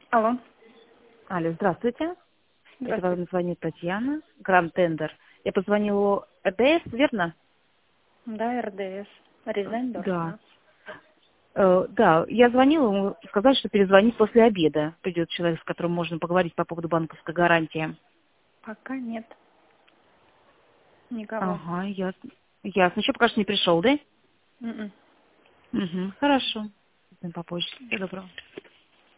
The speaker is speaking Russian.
Алло. Алло, здравствуйте. Это Здравствуйте. вам звонит Татьяна, Гранд Тендер. Я позвонила РДС, верно? Да, РДС. Рязань, Да. должна. Да, я звонила, ему сказали, что перезвонить после обеда. Придет человек, с которым можно поговорить по поводу банковской гарантии. Пока нет никого. Ага, ясно. Ясно. Еще пока что не пришел, да? М-м. Угу, хорошо. Попозже. Всего доброго.